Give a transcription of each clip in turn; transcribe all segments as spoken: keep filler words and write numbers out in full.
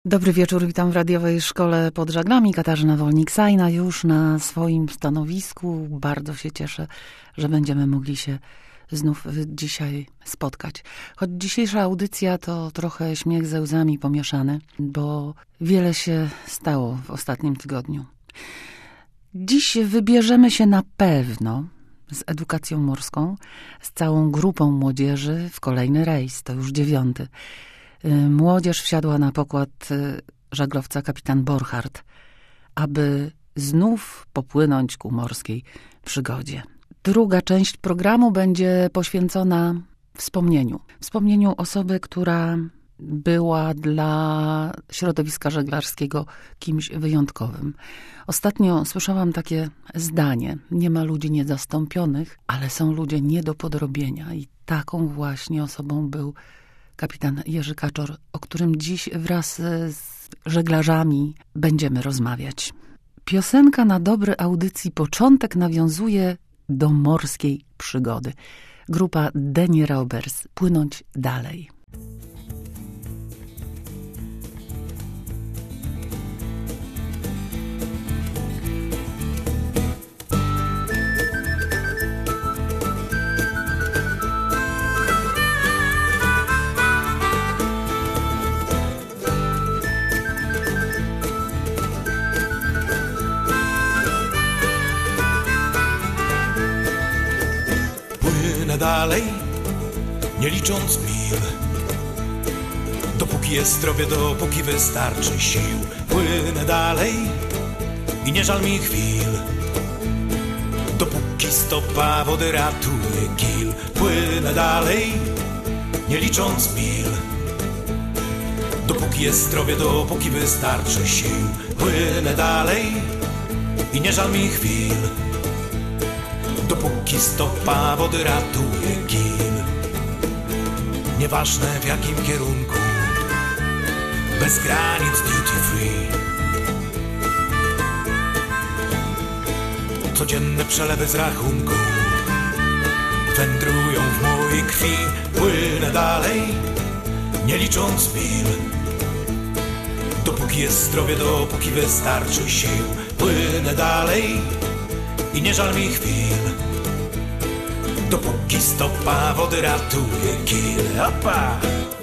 Dobry wieczór, witam w radiowej szkole pod żaglami. Katarzyna Wolnik-Sajna już na swoim stanowisku. Bardzo się cieszę, że będziemy mogli się znów dzisiaj spotkać. Choć dzisiejsza audycja to trochę śmiech ze łzami pomieszany, bo wiele się stało w ostatnim tygodniu. Dziś wybierzemy się na pewno z edukacją morską, z całą grupą młodzieży w kolejny rejs, to już dziewiąty. Młodzież wsiadła na pokład żaglowca kapitan Borchardt, aby znów popłynąć ku morskiej przygodzie. Druga część programu będzie poświęcona wspomnieniu. Wspomnieniu osoby, która była dla środowiska żeglarskiego kimś wyjątkowym. Ostatnio słyszałam takie zdanie: nie ma ludzi niezastąpionych, ale są ludzie nie do podrobienia. I taką właśnie osobą był kapitan Jerzy Kaczor, o którym dziś wraz z żeglarzami będziemy rozmawiać. Piosenka na dobry audycji początek nawiązuje do morskiej przygody. Grupa Danny Robbers, Płynąć dalej. Dalej, nie licząc mil, dopóki jest zdrowie, dopóki wystarczy sił. Płynę dalej i nie żal mi chwil, dopóki stopa wody ratuje kil. Płynę dalej, nie licząc mil, dopóki jest zdrowie, dopóki wystarczy sił. Płynę dalej i nie żal mi chwil, dopóki stopa wody ratuje kil. Nieważne w jakim kierunku, bez granic duty free. Codzienne przelewy z rachunku wędrują w mojej krwi. Płynę dalej, nie licząc mil, dopóki jest zdrowie, dopóki wystarczy sił. Płynę dalej i nie żal mi chwil, dopóki stopa wody ratuje kil. Opa!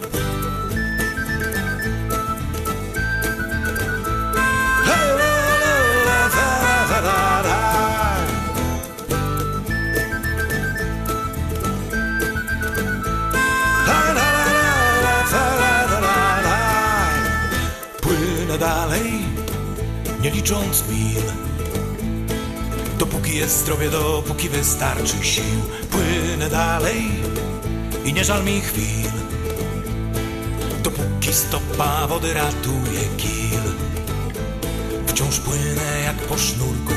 Płynę dalej, nie licząc mil, dopóki jest zdrowie, dopóki wystarczy sił. Płynę dalej i nie żal mi chwil, dopóki stopa wody ratuje kil. Wciąż płynę jak po sznurku,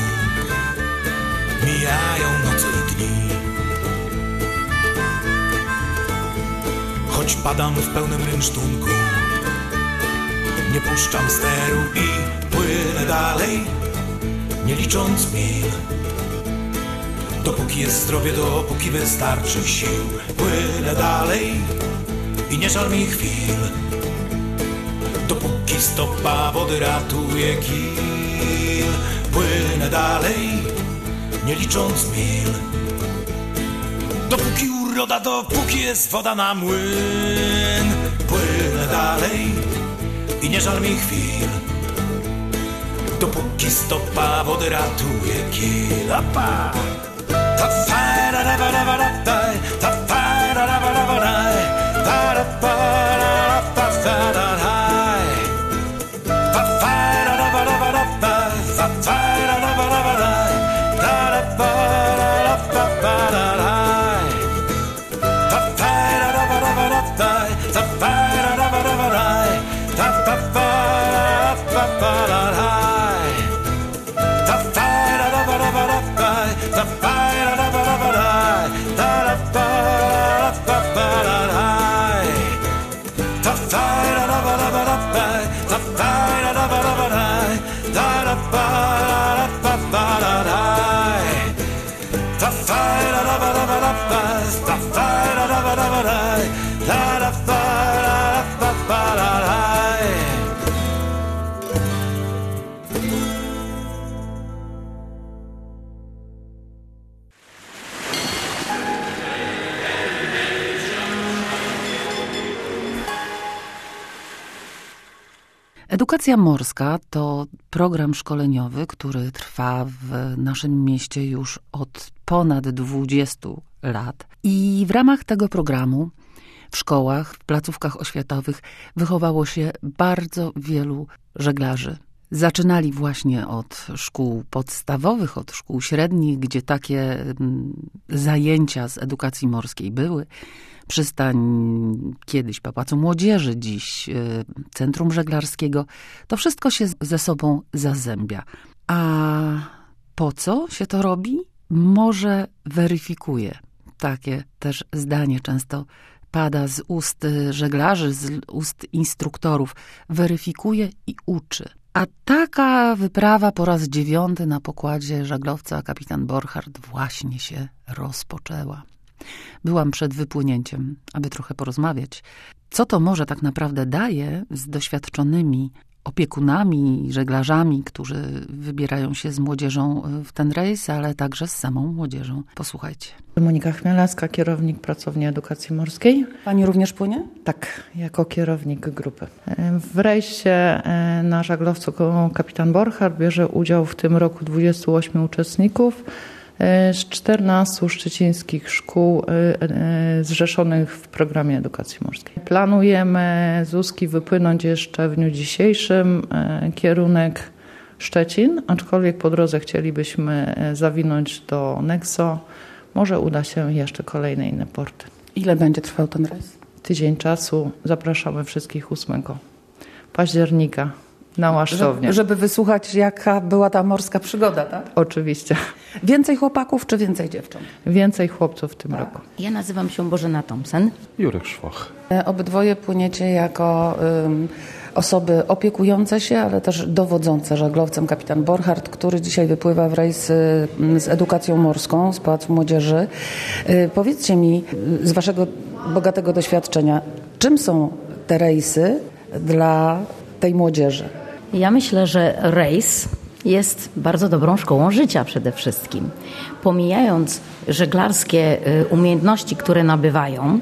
mijają noce i dni, choć padam w pełnym rynsztunku, nie puszczam steru i płynę dalej, nie licząc mil, dopóki jest zdrowie, dopóki wystarczy sił. Płynę dalej i nie żal mi chwil, dopóki stopa wody ratuje kil. Płynę dalej, nie licząc mil, dopóki uroda, dopóki jest woda na młyn. Płynę dalej i nie żal mi chwil, dopóki stopa wody ratuje kil. Opa! Ta fa da da ba da ba da da, ta fa da da ba da ba da, ta da ba da da fa da da, ta fa da da ba da ba da, ta fa da da ba da ba da, ta da ba da da ba da da, ta fa da da ba da ba da, ta fa da da ba da ba da, ta fa ba da ba da da. Edukacja morska to program szkoleniowy, który trwa w naszym mieście już od ponad dwudziestu lat. I w ramach tego programu w szkołach, w placówkach oświatowych wychowało się bardzo wielu żeglarzy. Zaczynali właśnie od szkół podstawowych, od szkół średnich, gdzie takie zajęcia z edukacji morskiej były. Przystań kiedyś Pałacu Młodzieży, dziś Centrum Żeglarskiego. To wszystko się ze sobą zazębia. A po co się to robi? Może weryfikuje. Takie też zdanie często pada z ust żeglarzy, z ust instruktorów. Weryfikuje i uczy. A taka wyprawa po raz dziewiąty na pokładzie żaglowca kapitan Borchardt właśnie się rozpoczęła. Byłam przed wypłynięciem, aby trochę porozmawiać. Co to może tak naprawdę daje z doświadczonymi opiekunami, żeglarzami, którzy wybierają się z młodzieżą w ten rejs, ale także z samą młodzieżą. Posłuchajcie. Monika Chmielewska, kierownik Pracowni Edukacji Morskiej. Pani również płynie? Tak, jako kierownik grupy. W rejsie na żaglowcu kapitan Borchardt bierze udział w tym roku dwudziestu ośmiu uczestników z czternastu szczecińskich szkół zrzeszonych w programie edukacji morskiej. Planujemy z Łuski wypłynąć jeszcze w dniu dzisiejszym, kierunek Szczecin, aczkolwiek po drodze chcielibyśmy zawinąć do Nexo. Może uda się jeszcze kolejne inne porty. Ile będzie trwał ten rejs? Tydzień czasu. Zapraszamy wszystkich ósmego października na Łaszczownię. Żeby, żeby wysłuchać, jaka była ta morska przygoda, tak? Oczywiście. Więcej chłopaków czy więcej dziewcząt? Więcej chłopców w tym tak. roku. Ja nazywam się Bożena Thompson. Jurek Szwoch. Obydwoje płyniecie jako um, osoby opiekujące się, ale też dowodzące żaglowcem kapitan Borchardt, który dzisiaj wypływa w rejs z edukacją morską z Pałacu Młodzieży. Powiedzcie mi z waszego bogatego doświadczenia, czym są te rejsy dla tej młodzieży? Ja myślę, że rejs jest bardzo dobrą szkołą życia przede wszystkim. Pomijając żeglarskie umiejętności, które nabywają,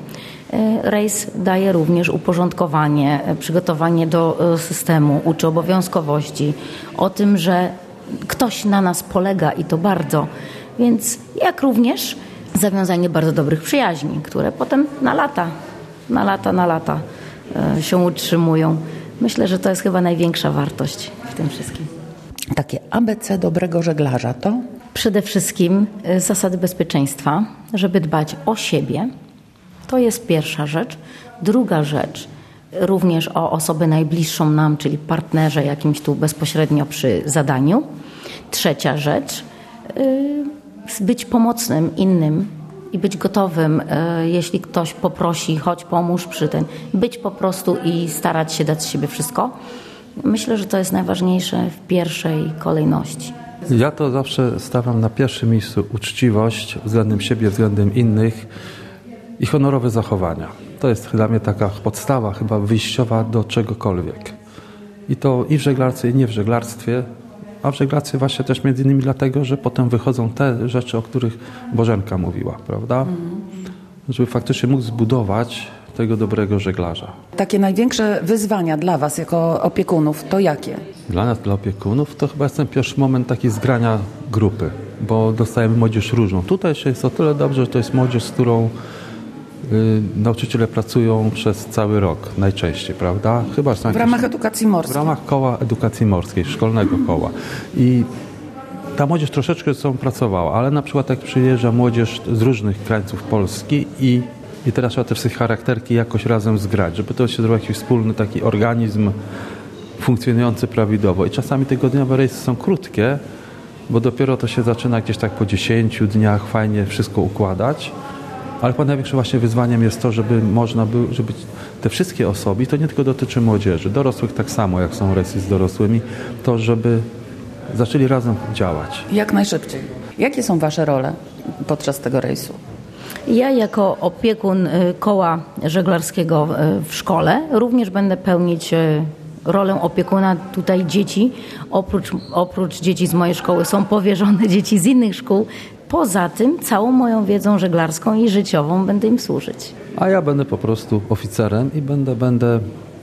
rejs daje również uporządkowanie, przygotowanie do systemu, uczy obowiązkowości, o tym, że ktoś na nas polega i to bardzo. Więc jak również zawiązanie bardzo dobrych przyjaźni, które potem na lata, na lata, na lata się utrzymują. Myślę, że to jest chyba największa wartość w tym wszystkim. Takie A B C dobrego żeglarza to? Przede wszystkim zasady bezpieczeństwa, żeby dbać o siebie. To jest pierwsza rzecz. Druga rzecz, również o osobę najbliższą nam, czyli partnerze jakimś tu bezpośrednio przy zadaniu. Trzecia rzecz, być pomocnym innym i być gotowym, jeśli ktoś poprosi, chodź pomóż przy tym. Być po prostu i starać się dać z siebie wszystko. Myślę, że to jest najważniejsze w pierwszej kolejności. Ja to zawsze stawiam na pierwszym miejscu uczciwość względem siebie, względem innych i honorowe zachowania. To jest dla mnie taka podstawa chyba wyjściowa do czegokolwiek. I to i w żeglarce, i nie w żeglarstwie, a w żeglarstwie właśnie też między innymi dlatego, że potem wychodzą te rzeczy, o których Bożenka mówiła, prawda? Mm. Żeby faktycznie mógł zbudować tego dobrego żeglarza. Takie największe wyzwania dla was jako opiekunów to jakie? Dla nas, dla opiekunów, to chyba jest ten pierwszy moment taki zgrania grupy, bo dostajemy młodzież różną. Tutaj jeszcze jest o tyle dobrze, że to jest młodzież, z którą y, nauczyciele pracują przez cały rok najczęściej, prawda? Chyba w ramach edukacji morskiej. W ramach koła edukacji morskiej, szkolnego koła. I ta młodzież troszeczkę ze sobą pracowała, ale na przykład jak przyjeżdża młodzież z różnych krańców Polski i I teraz trzeba te wszystkie charakterki jakoś razem zgrać, żeby to się zrobił jakiś wspólny taki organizm funkcjonujący prawidłowo. I czasami tygodniowe rejsy są krótkie, bo dopiero to się zaczyna gdzieś tak po dziesięciu dniach fajnie wszystko układać. Ale chyba największym właśnie wyzwaniem jest to, żeby można było, żeby te wszystkie osoby, i to nie tylko dotyczy młodzieży, dorosłych tak samo, jak są rejsy z dorosłymi, to żeby zaczęli razem działać. Jak najszybciej. Jakie są wasze role podczas tego rejsu? Ja jako opiekun koła żeglarskiego w szkole również będę pełnić rolę opiekuna tutaj dzieci. Oprócz, oprócz dzieci z mojej szkoły są powierzone dzieci z innych szkół. Poza tym całą moją wiedzą żeglarską i życiową będę im służyć. A ja będę po prostu oficerem i będę, będę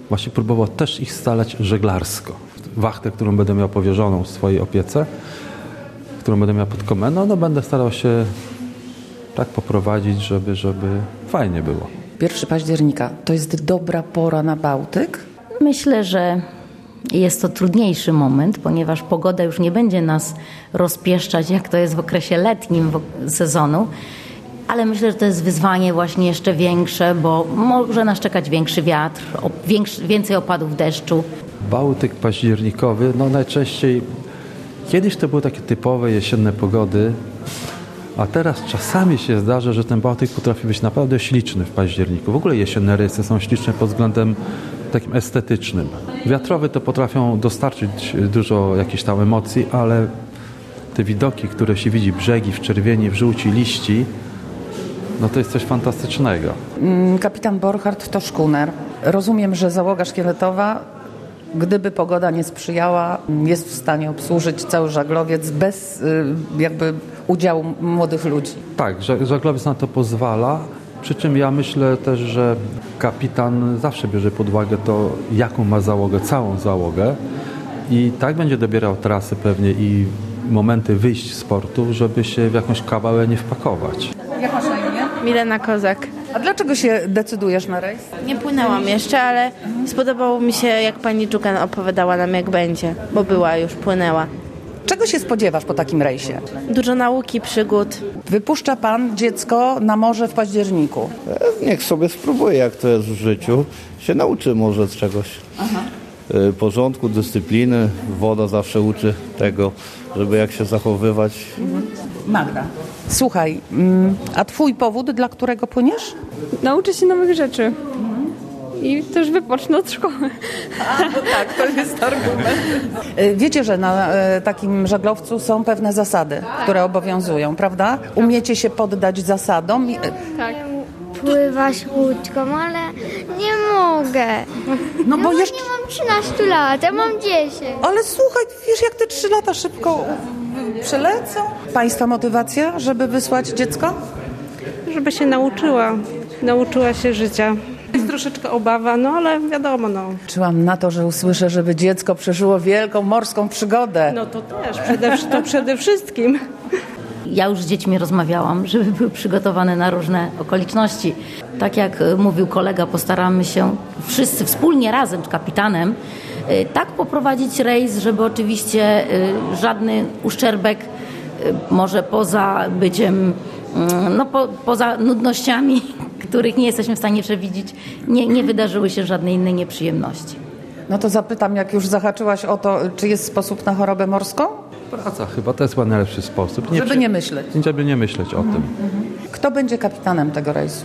właśnie próbował też ich scalać żeglarsko. Wachtę, którą będę miał powierzoną w swojej opiece, którą będę miał pod komendą, no będę starał się tak poprowadzić, żeby, żeby fajnie było. pierwszego października to jest dobra pora na Bałtyk? Myślę, że jest to trudniejszy moment, ponieważ pogoda już nie będzie nas rozpieszczać, jak to jest w okresie letnim sezonu, ale myślę, że to jest wyzwanie właśnie jeszcze większe, bo może nas czekać większy wiatr, większy, więcej opadów deszczu. Bałtyk październikowy, no najczęściej, kiedyś to były takie typowe jesienne pogody, a teraz czasami się zdarza, że ten Bałtyk potrafi być naprawdę śliczny w październiku. W ogóle jesienne rejsy są śliczne pod względem takim estetycznym. Wiatrowy to potrafią dostarczyć dużo jakichś tam emocji, ale te widoki, które się widzi, brzegi w czerwieni, w żółci, liści, no to jest coś fantastycznego. Kapitan Borchardt to szkuner. Rozumiem, że załoga szkieletowa, gdyby pogoda nie sprzyjała, jest w stanie obsłużyć cały żaglowiec bez jakby udziału młodych ludzi. Tak, żaglowiec na to pozwala. Przy czym ja myślę też, że kapitan zawsze bierze pod uwagę to, jaką ma załogę, całą załogę i tak będzie dobierał trasy pewnie i momenty wyjść z portu, żeby się w jakąś kawałę nie wpakować. Jak masz na imię? Milena Kozak. A dlaczego się decydujesz na rejs? Nie płynęłam jeszcze, ale spodobało mi się, jak pani Czukan opowiadała nam, jak będzie, bo była już, płynęła. Czego się spodziewasz po takim rejsie? Dużo nauki, przygód. Wypuszcza pan dziecko na morze w październiku. Niech sobie spróbuje, jak to jest w życiu. Się nauczy może z czegoś. Aha. Porządku, dyscypliny. Woda zawsze uczy tego, żeby jak się zachowywać. Magda. Słuchaj, a twój powód, dla którego płyniesz? Nauczę się nowych rzeczy. I też wypocznę od szkoły. A, no tak, to jest argument. Wiecie, że na takim żaglowcu są pewne zasady, tak, które obowiązują, prawda? Umiecie się poddać zasadom? Tak. Pływać łódką, ale nie mogę. No bo ja jeszcze... nie mam trzynaście lat, ja mam dziesięć. Ale słuchaj, wiesz, jak te trzy lata szybko przelecą? Państwa motywacja, żeby wysłać dziecko? Żeby się nauczyła. Nauczyła się życia. Jest troszeczkę obawa, no ale wiadomo, no. Liczyłam na to, że usłyszę, żeby dziecko przeżyło wielką morską przygodę. No to też, przede, to przede wszystkim. Ja już z dziećmi rozmawiałam, żeby były przygotowane na różne okoliczności. Tak jak mówił kolega, postaramy się wszyscy wspólnie razem z kapitanem tak poprowadzić rejs, żeby oczywiście żadny uszczerbek, może poza byciem, no po, poza nudnościami, których nie jesteśmy w stanie przewidzieć, nie, nie wydarzyły się żadne inne nieprzyjemności. No to zapytam, jak już zahaczyłaś o to, czy jest sposób na chorobę morską? Praca chyba, to jest chyba najlepszy sposób. Nie żeby przy... nie myśleć. Żeby nie myśleć o tym. Kto będzie kapitanem tego rejsu?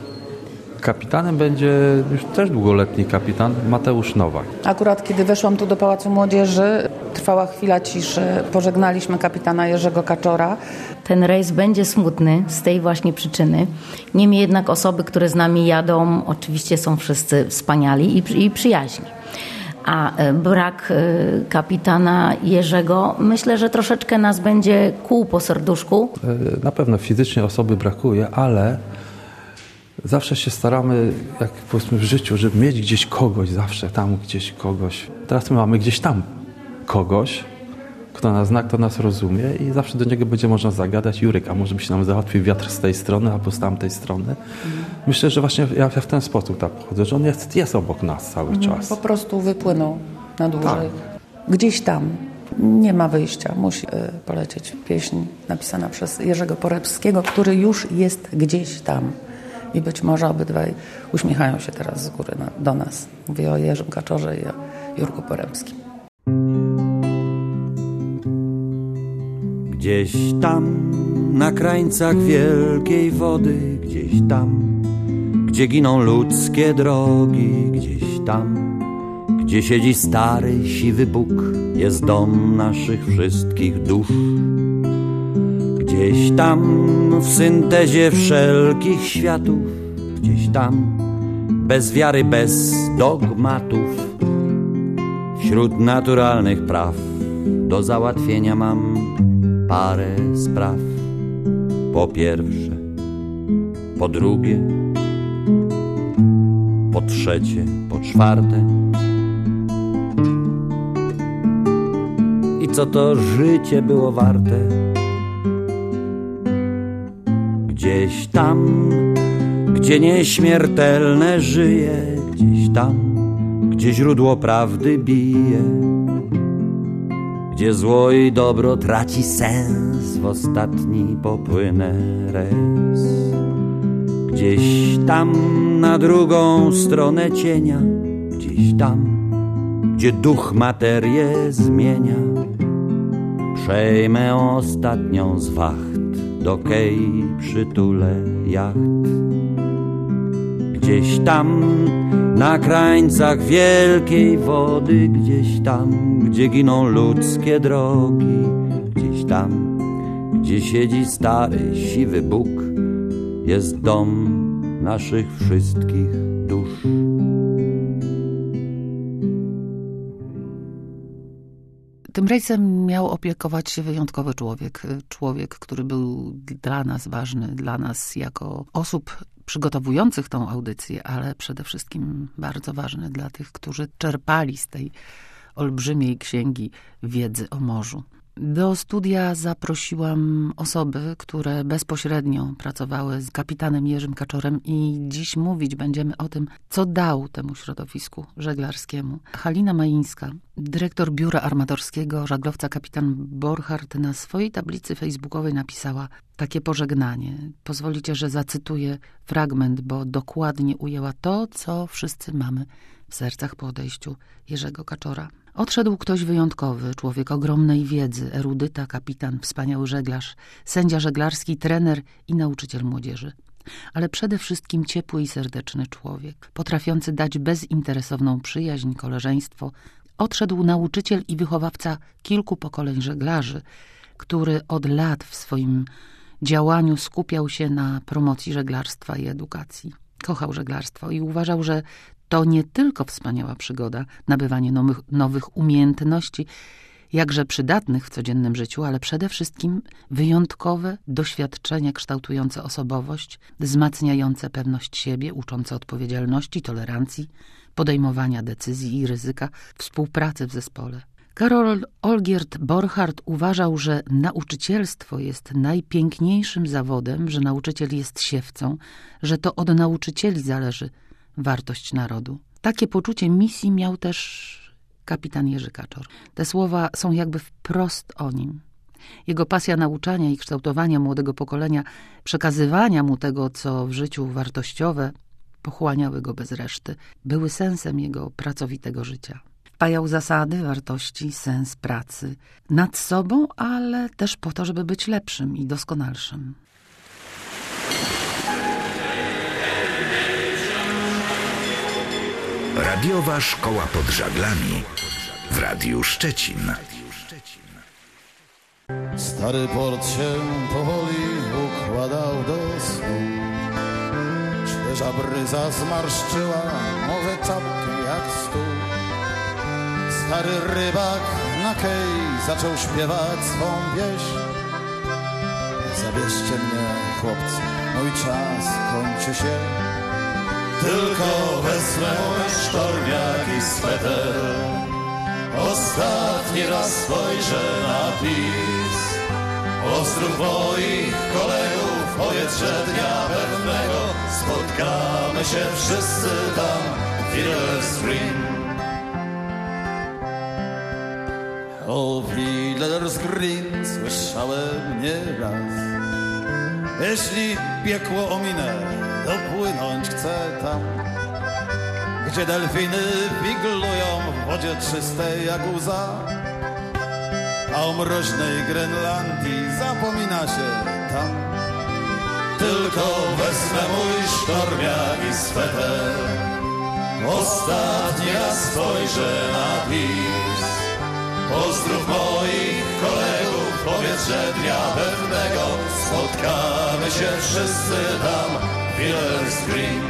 Kapitanem będzie już też długoletni kapitan Mateusz Nowak. Akurat kiedy weszłam tu do Pałacu Młodzieży, trwała chwila ciszy, pożegnaliśmy kapitana Jerzego Kaczora. Ten rejs będzie smutny z tej właśnie przyczyny. Niemniej jednak osoby, które z nami jadą, oczywiście są wszyscy wspaniali i, i przyjaźni. A brak kapitana Jerzego, myślę, że troszeczkę nas będzie kłuł po serduszku. Na pewno fizycznie osoby brakuje, ale zawsze się staramy, jak powiedzmy w życiu, żeby mieć gdzieś kogoś, zawsze tam gdzieś kogoś. Teraz my mamy gdzieś tam kogoś, kto nas zna, kto nas rozumie i zawsze do niego będzie można zagadać. Jurek, a może by się nam załatwił wiatr z tej strony albo z tamtej strony. Mhm. Myślę, że właśnie ja w ten sposób tak podchodzę, że on jest, jest obok nas cały mhm. czas. Po prostu wypłynął na dłużej. Tak. Gdzieś tam. Nie ma wyjścia. Musi y, polecieć pieśń napisana przez Jerzego Poremskiego, który już jest gdzieś tam. I być może obydwaj uśmiechają się teraz z góry na, do nas. Mówię o Jerzym Kaczorze i o Jurku Poremskim. Gdzieś tam, na krańcach wielkiej wody, gdzieś tam, gdzie giną ludzkie drogi, gdzieś tam, gdzie siedzi stary, siwy Bóg, jest dom naszych wszystkich dusz. Gdzieś tam, w syntezie wszelkich światów, gdzieś tam, bez wiary, bez dogmatów, wśród naturalnych praw do załatwienia mam parę spraw. Po pierwsze, po drugie, po trzecie, po czwarte. I co to życie było warte? Gdzieś tam, gdzie nieśmiertelne żyje, gdzieś tam, gdzie źródło prawdy bije, gdzie zło i dobro traci sens, w ostatni popłynę res. Gdzieś tam na drugą stronę cienia, gdzieś tam, gdzie duch materię zmienia, przejmę ostatnią z wacht, do kej przytulę jacht. Gdzieś tam na krańcach wielkiej wody, gdzieś tam, gdzie giną ludzkie drogi, gdzieś tam, gdzie siedzi stary, siwy Bóg, jest dom naszych wszystkich dusz. Tym rejsem miał opiekować się wyjątkowy człowiek. Człowiek, który był dla nas ważny, dla nas jako osób przygotowujących tą audycję, ale przede wszystkim bardzo ważny dla tych, którzy czerpali z tej olbrzymiej księgi wiedzy o morzu. Do studia zaprosiłam osoby, które bezpośrednio pracowały z kapitanem Jerzym Kaczorem i dziś mówić będziemy o tym, co dał temu środowisku żeglarskiemu. Halina Majińska, dyrektor biura armatorskiego, żaglowca kapitan Borchardt, na swojej tablicy facebookowej napisała takie pożegnanie. Pozwolicie, że zacytuję fragment, bo dokładnie ujęła to, co wszyscy mamy w sercach po odejściu Jerzego Kaczora. Odszedł ktoś wyjątkowy, człowiek ogromnej wiedzy, erudyta, kapitan, wspaniały żeglarz, sędzia żeglarski, trener i nauczyciel młodzieży. Ale przede wszystkim ciepły i serdeczny człowiek, potrafiący dać bezinteresowną przyjaźń, koleżeństwo. Odszedł nauczyciel i wychowawca kilku pokoleń żeglarzy, który od lat w swoim działaniu skupiał się na promocji żeglarstwa i edukacji. Kochał żeglarstwo i uważał, że to nie tylko wspaniała przygoda, nabywanie nowych, nowych umiejętności, jakże przydatnych w codziennym życiu, ale przede wszystkim wyjątkowe doświadczenie kształtujące osobowość, wzmacniające pewność siebie, uczące odpowiedzialności, tolerancji, podejmowania decyzji i ryzyka, współpracy w zespole. Karol Olgierd Borchardt uważał, że nauczycielstwo jest najpiękniejszym zawodem, że nauczyciel jest siewcą, że to od nauczycieli zależy wartość narodu. Takie poczucie misji miał też kapitan Jerzy Kaczor. Te słowa są jakby wprost o nim. Jego pasja nauczania i kształtowania młodego pokolenia, przekazywania mu tego, co w życiu wartościowe, pochłaniały go bez reszty, były sensem jego pracowitego życia. Wpajał zasady, wartości, sens pracy nad sobą, ale też po to, żeby być lepszym i doskonalszym. Radiowa Szkoła pod Żaglami w Radiu Szczecin. Stary port się powoli układał do snu. Świeża bryza zmarszczyła morze czapki jak stół. Stary rybak na kej zaczął śpiewać swą pieśń. Zabierzcie mnie, chłopcy, mój czas kończy się. Tylko wezmę sztormiak i sweter. Ostatni raz spojrzę na pis. Pozdrów moich kolegów, powiedz, że dnia pewnego spotkamy się wszyscy tam w Viller's Green. O Viller's Green słyszałem nieraz. Jeśli piekło ominę, dopłynąć chcę tam, gdzie delfiny wiglują w wodzie czystej jak łza, a o mroźnej Grenlandii zapomina się tam. Tylko wezmę mój sztormiak i sweter. Ostatni raz spojrzę na pis. Pozdrów moich kolegów, powiedz, że dnia pewnego spotkamy się wszyscy tam w Viller's Green.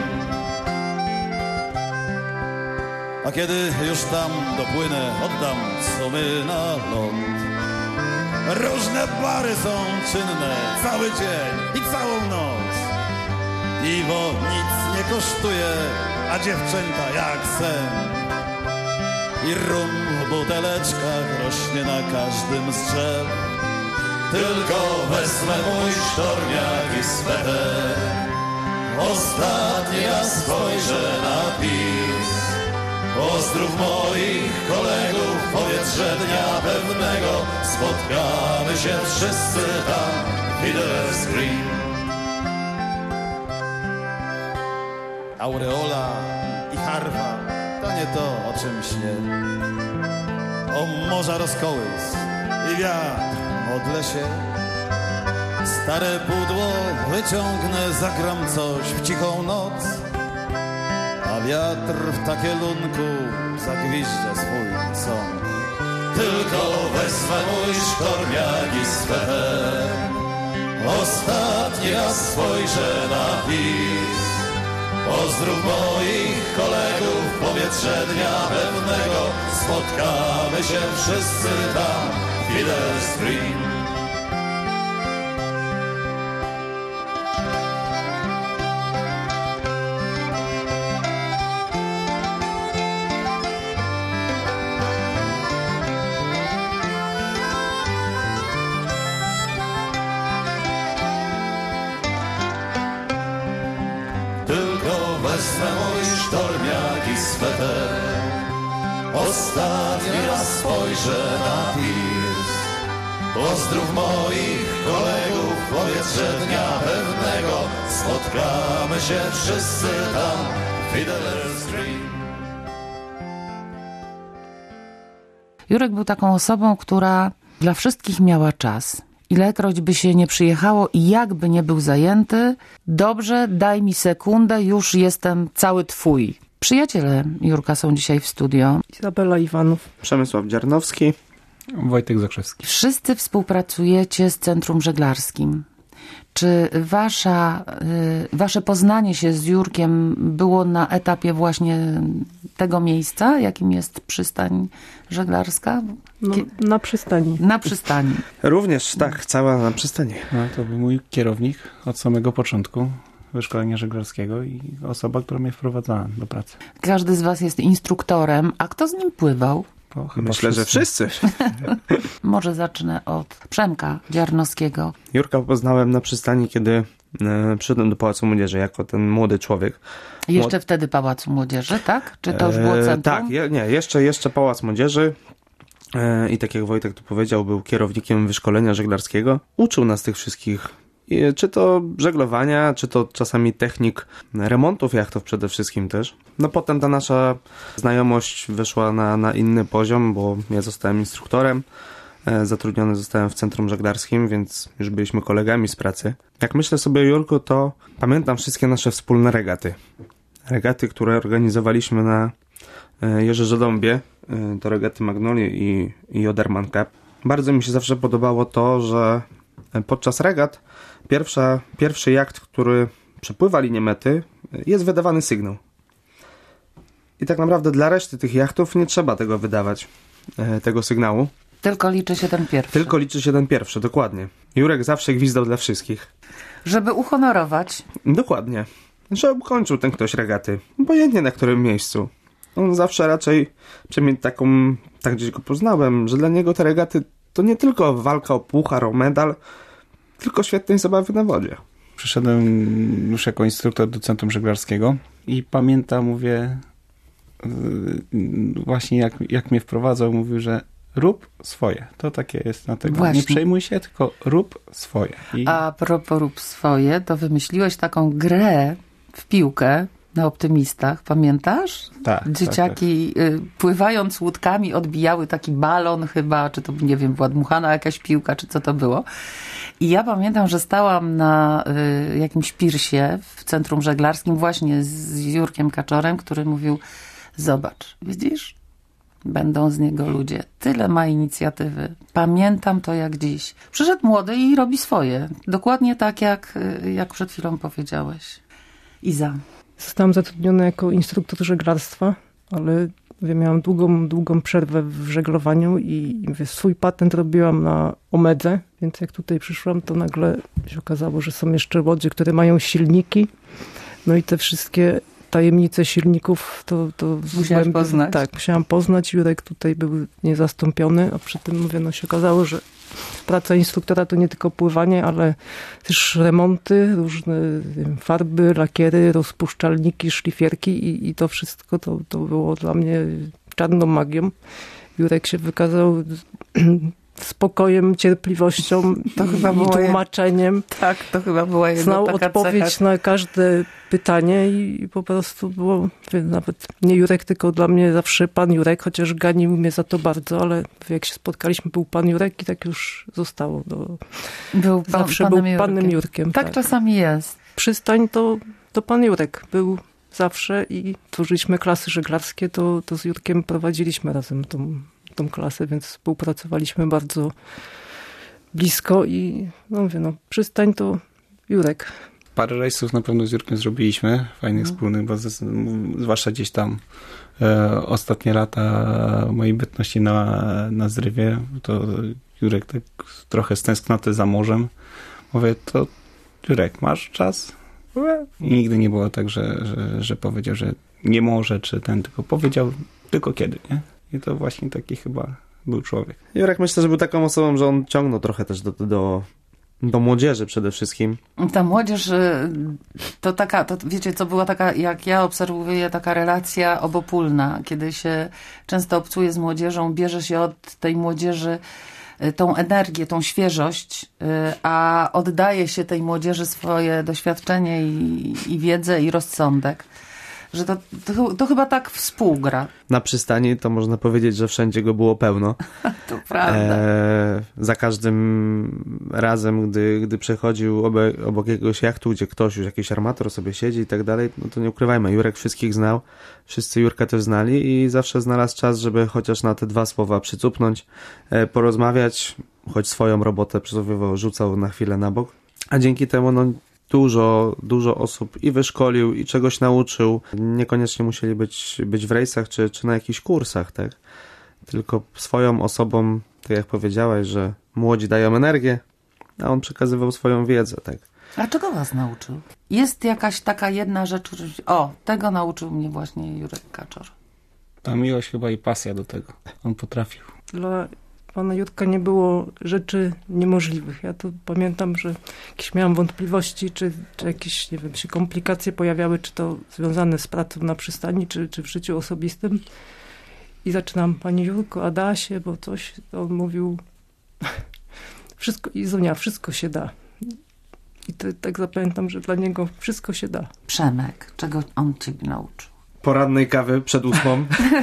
A kiedy już tam dopłynę, oddam sumy na ląd. Różne bary są czynne cały dzień i całą noc. Piwo nic nie kosztuje, a dziewczęta jak sen. I rum w buteleczkach rośnie na każdym z drzew. Tylko wezmę mój sztormiak i sweter. Ostatni raz spojrzę na PiS. Pozdrów moich kolegów, powietrze dnia pewnego. Spotkamy się wszyscy tam, Fiddler's Green. Aureola i harfa to nie to, o czym śnię. O morza rozkołys i wiatr modlę się. Stare pudło wyciągnę, zagram coś w cichą noc, a wiatr w takielunku zagwizdże swój sąd. Tylko wezmę mój sztormiak i sweter. Ostatni raz spojrzę na PiS. Pozdrów moich kolegów, powietrze dnia pewnego. Spotkamy się wszyscy tam, Fiddler's Green. Wezmę mój sztormiak i sweter. Ostatni raz spojrzę na PiS. Pozdrów moich kolegów, powietrze dnia pewnego. Spotkamy się wszyscy tam, Fiddler's Green. Jurek był taką osobą, która dla wszystkich miała czas. Ilekroć by się nie przyjechało i jakby nie był zajęty, dobrze, daj mi sekundę, już jestem cały twój. Przyjaciele Jurka są dzisiaj w studio. Izabela Iwanów. Przemysław Dziarnowski. Wojtek Zakrzewski. Wszyscy współpracujecie z Centrum Żeglarskim. Czy wasza, y, wasze poznanie się z Jurkiem było na etapie właśnie tego miejsca, jakim jest przystań żeglarska? No, na przystani. Na przystani. Również, tak, cała na przystani. No, to był mój kierownik od samego początku wyszkolenia żeglarskiego i osoba, która mnie wprowadzała do pracy. Każdy z was jest instruktorem, a kto z nim pływał? Myślę, wszyscy. że wszyscy. Może zacznę od Przemka Dziarnowskiego. Jurka poznałem na przystani, kiedy e, przyszedłem do Pałacu Młodzieży jako ten młody człowiek. Jeszcze Młod... wtedy Pałacu Młodzieży, tak? Czy to już było centrum? E, tak, je, nie, jeszcze, jeszcze Pałac Młodzieży. E, I tak jak Wojtek tu powiedział, był kierownikiem wyszkolenia żeglarskiego. Uczył nas tych wszystkich, I, czy to żeglowania, czy to czasami technik remontów jachtów przede wszystkim też. No potem ta nasza znajomość wyszła na, na inny poziom, bo ja zostałem instruktorem. Zatrudniony zostałem w Centrum Żeglarskim, więc już byliśmy kolegami z pracy. Jak myślę sobie o Jurku, to pamiętam wszystkie nasze wspólne regaty. Regaty, które organizowaliśmy na Jeżyżodąbie. To regaty Magnolia i, i Joderman Cup. Bardzo mi się zawsze podobało to, że podczas regat pierwsza, pierwszy jacht, który przepływa linię mety, jest wydawany sygnał. I tak naprawdę dla reszty tych jachtów nie trzeba tego wydawać, tego sygnału. Tylko liczy się ten pierwszy. Tylko liczy się ten pierwszy, dokładnie. Jurek zawsze gwizdał dla wszystkich. Żeby uhonorować. Dokładnie. Żeby kończył ten ktoś regaty. Obojętnie na którym miejscu. On zawsze raczej, przynajmniej taką, tak gdzieś go poznałem, że dla niego te regaty to nie tylko walka o puchar, o medal, tylko świetnej zabawy na wodzie. Przyszedłem już jako instruktor do Centrum Żeglarskiego i pamiętam, mówię, właśnie jak, jak mnie wprowadzał, mówił, że rób swoje. To takie jest na tego. Właśnie. Nie przejmuj się, tylko rób swoje. I... A propos rób swoje, to wymyśliłeś taką grę w piłkę na Optymistach, pamiętasz? Tak. Dzieciaki tak, tak. pływając łódkami odbijały taki balon chyba, czy to nie wiem, była dmuchana jakaś piłka, czy co to było. I ja pamiętam, że stałam na y, jakimś pirsie w Centrum Żeglarskim właśnie z Jurkiem Kaczorem, który mówił, zobacz, widzisz? Będą z niego ludzie. Tyle ma inicjatywy. Pamiętam to jak dziś. Przyszedł młody i robi swoje. Dokładnie tak, jak, jak przed chwilą powiedziałeś. Iza. Zostałam zatrudniona jako instruktor żeglarstwa, ale mówię, miałam długą, długą przerwę w żeglowaniu i mówię, swój patent robiłam na Omedze, więc jak tutaj przyszłam, to nagle się okazało, że są jeszcze łodzie, które mają silniki. No i te wszystkie tajemnice silników to... to Musiałaś poznać. Tak, musiałam poznać. Jurek tutaj był niezastąpiony, a przy tym, mówię, no się okazało, że praca instruktora to nie tylko pływanie, ale też remonty, różne wiem, farby, lakiery, rozpuszczalniki, szlifierki i, i to wszystko to, to było dla mnie czarną magią. Jurek się wykazał spokojem, cierpliwością to i, chyba i tłumaczeniem. Je... Tak, to chyba była jego Znał taka odpowiedź cecha. na każde pytanie i, i po prostu było, wiem, nawet nie Jurek, tylko dla mnie zawsze pan Jurek, chociaż ganił mnie za to bardzo, ale jak się spotkaliśmy, był pan Jurek i tak już zostało. Do... Był pan, zawsze panem był panem Jurkiem. Jurkiem. Tak, tak czasami jest. Przystań to, to pan Jurek był zawsze i tworzyliśmy klasy żeglarskie, to, to z Jurkiem prowadziliśmy razem tą, tą klasę, więc współpracowaliśmy bardzo blisko i no mówię, no przystań to Jurek. Parę rejsów na pewno z Jurkiem zrobiliśmy, fajnych, mhm. wspólnych, bo z, zwłaszcza gdzieś tam e, ostatnie lata mojej bytności na, na zrywie, to Jurek tak trochę z tęsknoty za morzem. Mówię, to Jurek, masz czas? I nigdy nie było tak, że, że, że powiedział, że nie może, czy ten, tylko powiedział tylko kiedy, nie? I to właśnie taki chyba był człowiek. Jurek myślę, że był taką osobą, że on ciągnął trochę też do, do, do młodzieży przede wszystkim. Ta młodzież to taka, to wiecie, co była taka, jak ja obserwuję, taka relacja obopólna, kiedy się często obcuje z młodzieżą, bierze się od tej młodzieży tą energię, tą świeżość, a oddaje się tej młodzieży swoje doświadczenie i, i wiedzę i rozsądek. Że to, to, to chyba tak współgra. Na przystani to można powiedzieć, że wszędzie go było pełno. To prawda. E, za każdym razem, gdy, gdy przechodził obok, obok jakiegoś jachtu, gdzie ktoś już, jakiś armator sobie siedzi i tak dalej, no to nie ukrywajmy, Jurek wszystkich znał, wszyscy Jurka też znali i zawsze znalazł czas, żeby chociaż na te dwa słowa przycupnąć, e, porozmawiać, choć swoją robotę przysłowiowo rzucał na chwilę na bok. A dzięki temu, no Dużo, dużo osób i wyszkolił, i czegoś nauczył. Niekoniecznie musieli być, być w rejsach, czy, czy na jakichś kursach, tak? Tylko swoją osobą, tak jak powiedziałaś, że młodzi dają energię, a on przekazywał swoją wiedzę, tak? A czego was nauczył? Jest jakaś taka jedna rzecz, że... O, tego nauczył mnie właśnie Jurek Kaczor. Ta miłość chyba i pasja do tego. On potrafił. Dla pana Jurka nie było rzeczy niemożliwych. Ja to pamiętam, że jakieś miałam wątpliwości, czy, czy jakieś, nie wiem, się komplikacje pojawiały, czy to związane z pracą na przystani, czy, czy w życiu osobistym. I zaczynam, panie Jurko, a da się, bo coś, to on mówił, wszystko, Izunia, wszystko się da. I to, tak zapamiętam, że dla niego wszystko się da. Przemek, czego on ciebie nauczył? Porannej kawy przed ósmą,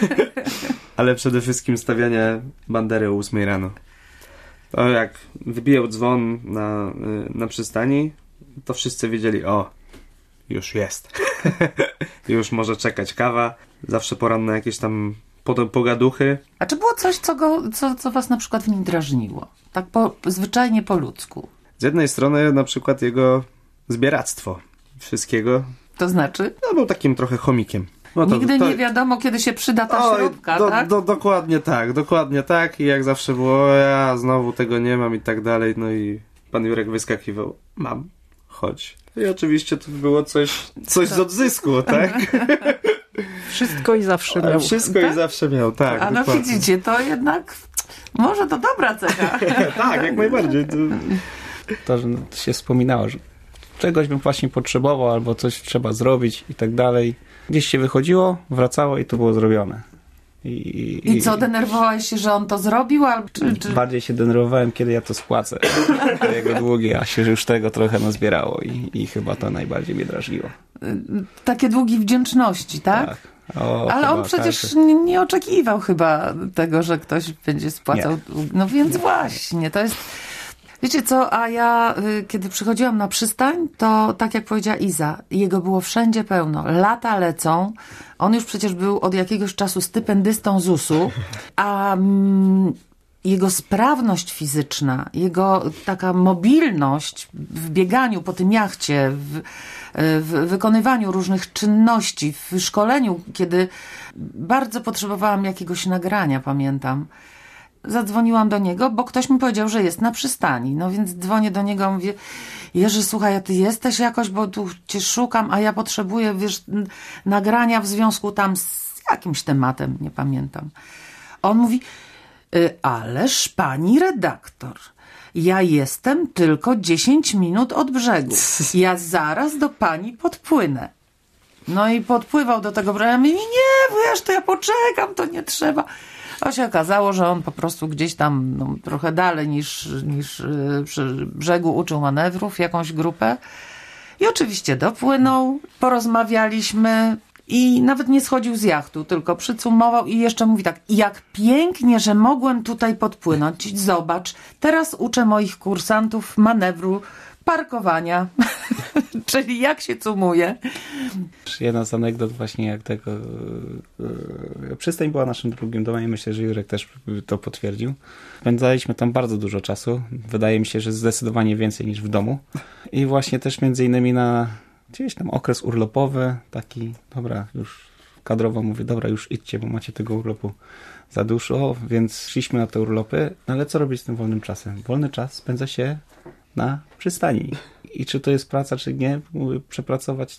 ale przede wszystkim stawiania bandery o ósmej rano. To jak wybijał dzwon na, na przystani, to wszyscy wiedzieli, o, już jest. Już może czekać kawa. Zawsze poranne jakieś tam pogaduchy. A czy było coś, co, go, co, co was na przykład w nim drażniło? Tak po, zwyczajnie po ludzku. Z jednej strony na przykład jego zbieractwo wszystkiego. To znaczy? No był takim trochę chomikiem. No to, Nigdy to... nie wiadomo, kiedy się przyda ta Oj, śrubka, do, tak? Do, dokładnie tak, dokładnie tak. I jak zawsze było, ja znowu tego nie mam i tak dalej. No i pan Jurek wyskakiwał, mam, chodź. I oczywiście to było coś, coś z odzysku, tak? Wszystko i zawsze miał. Wszystko tak? i zawsze miał, tak. A no dokładnie. Widzicie, to jednak może to dobra cecha. Tak, jak najbardziej. To... to, że się wspominało, że czegoś bym właśnie potrzebował, albo coś trzeba zrobić i tak dalej. Gdzieś się wychodziło, wracało i to było zrobione. I, i, I co, denerwowałeś się, że on to zrobił? Albo, czy, czy... Bardziej się denerwowałem, kiedy ja to spłacę. To jego długi, a się już tego trochę nazbierało i, i chyba to najbardziej mnie drażniło. Takie długi wdzięczności, tak? Tak. O, ale on przecież tak. nie, nie oczekiwał chyba tego, że ktoś będzie spłacał. Nie. No więc nie. Właśnie, to jest... Wiecie co, a ja kiedy przychodziłam na przystań, to tak jak powiedziała Iza, jego było wszędzie pełno. Lata lecą. On już przecież był od jakiegoś czasu stypendystą zusu, a mm, jego sprawność fizyczna, jego taka mobilność w bieganiu po tym jachcie, w, w wykonywaniu różnych czynności, w szkoleniu, kiedy bardzo potrzebowałam jakiegoś nagrania, pamiętam. zadzwoniłam do niego, bo ktoś mi powiedział, że jest na przystani. No więc dzwonię do niego, mówię, Jerzy, słuchaj, a ty jesteś jakoś, bo tu cię szukam, a ja potrzebuję, wiesz, nagrania w związku tam z jakimś tematem, nie pamiętam. On mówi, ależ pani redaktor, ja jestem tylko dziesięć minut od brzegu. Ja zaraz do pani podpłynę. No i podpływał do tego brzegu. Ja mówię, nie, wiesz, to ja poczekam, to nie trzeba. A się okazało, że on po prostu gdzieś tam no, trochę dalej niż, niż przy brzegu uczył manewrów, jakąś grupę. I oczywiście dopłynął, porozmawialiśmy i nawet nie schodził z jachtu, tylko przycumował i jeszcze mówi tak, jak pięknie, że mogłem tutaj podpłynąć. Zobacz, teraz uczę moich kursantów manewru parkowania, czyli jak się cumuje. Jedna z anegdot właśnie jak tego yy, przystań była naszym drugim domem i myślę, że Jurek też to potwierdził. Spędzaliśmy tam bardzo dużo czasu. Wydaje mi się, że zdecydowanie więcej niż w domu. I właśnie też między innymi na gdzieś tam okres urlopowy, taki, dobra, już kadrowo mówię, dobra, już idźcie, bo macie tego urlopu za dużo, więc szliśmy na te urlopy. No ale co robić z tym wolnym czasem? Wolny czas spędza się na przystani. I czy to jest praca, czy nie, mówię, przepracować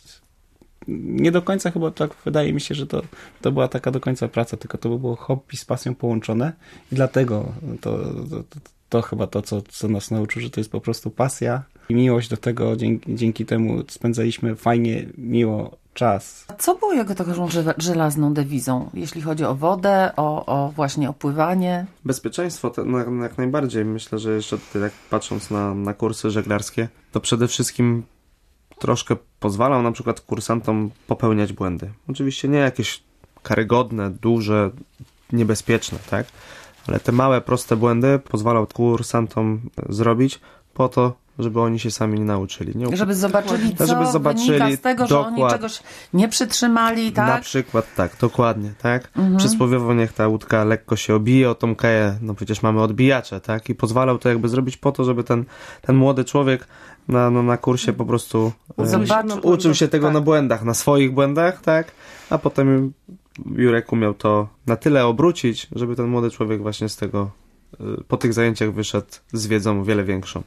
nie do końca chyba tak wydaje mi się, że to, to była taka do końca praca, tylko to by było hobby z pasją połączone i dlatego to, to, to, to chyba to, co, co nas nauczyło, że to jest po prostu pasja i miłość do tego, dzięki, dzięki temu spędzaliśmy fajnie, miło czas. A co było jego taką żelazną dewizą, jeśli chodzi o wodę, o, o właśnie opływanie? Bezpieczeństwo to na, jak najbardziej. Myślę, że jeszcze tutaj tak patrząc na, na kursy żeglarskie, to przede wszystkim troszkę pozwalał na przykład kursantom popełniać błędy. Oczywiście nie jakieś karygodne, duże, niebezpieczne, tak? Ale te małe, proste błędy pozwalał kursantom zrobić po to, żeby oni się sami nie nauczyli. Nie? Żeby zobaczyli, co żeby zobaczyli, wynika z tego, że dokład... oni czegoś nie przytrzymali, tak? Na przykład tak, dokładnie, tak? Mhm. Przysłowiowo niech ta łódka lekko się obije o tą kaję, no przecież mamy odbijacze, tak? I pozwalał to jakby zrobić po to, żeby ten, ten młody człowiek na, no, na kursie po prostu Zobaczył, e, uczył się tego tak. na błędach, na swoich błędach, tak? A potem Jurek umiał to na tyle obrócić, żeby ten młody człowiek właśnie z tego, po tych zajęciach wyszedł z wiedzą wiele większą.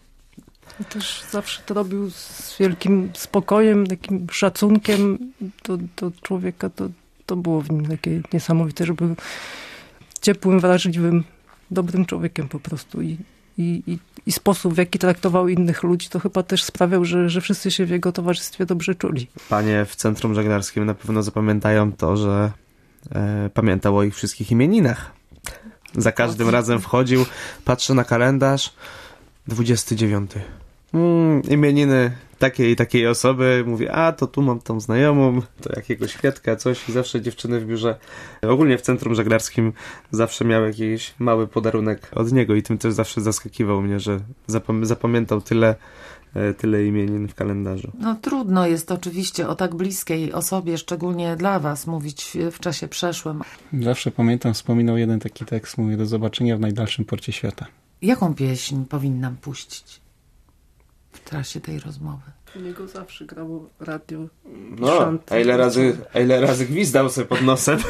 Też zawsze to robił z wielkim spokojem, takim szacunkiem do, do człowieka. To, to było w nim takie niesamowite, że był ciepłym, wrażliwym, dobrym człowiekiem po prostu. I, i, i, i sposób, w jaki traktował innych ludzi, to chyba też sprawiał, że, że wszyscy się w jego towarzystwie dobrze czuli. Panie w Centrum Żeglarskim na pewno zapamiętają to, że e, pamiętał o ich wszystkich imieninach. Za każdym razem wchodził, patrzy na kalendarz, dwudziesty dziewiąty. Hmm, imieniny takiej i takiej osoby. Mówi, a to tu mam tą znajomą, to jakiegoś kwiatka, coś. I zawsze dziewczyny w biurze, ogólnie w Centrum Żeglarskim, zawsze miały jakiś mały podarunek od niego i tym też zawsze zaskakiwał mnie, że zapam- zapamiętał tyle, tyle imienin w kalendarzu. No trudno jest oczywiście o tak bliskiej osobie, szczególnie dla was, mówić w czasie przeszłym. Zawsze pamiętam, wspominał jeden taki tekst, mówię, do zobaczenia w najdalszym porcie świata. Jaką pieśń powinnam puścić w trasie tej rozmowy? U niego zawsze grało radio. No, a ile razy, a ile razy gwizdał sobie pod nosem.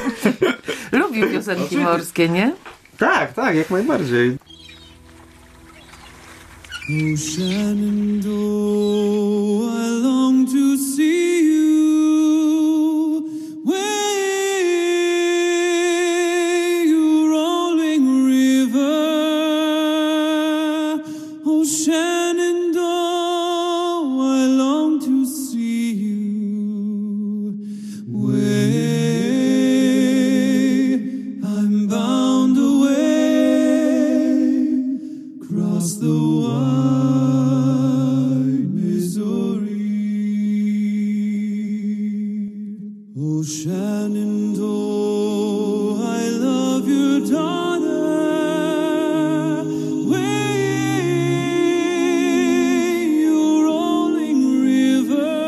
Lubił piosenki morskie, nie? Tak, tak, jak najbardziej. Oh, Shenandoah, I long to see you where you rolling river. Oh, Shenandoah, I long to see you where I'm bound away across the wide Oh, Shenandoah, I love your daughter. Way, you rolling river.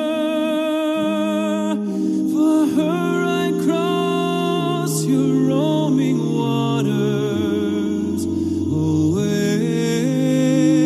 For her I cross your roaming waters. Away.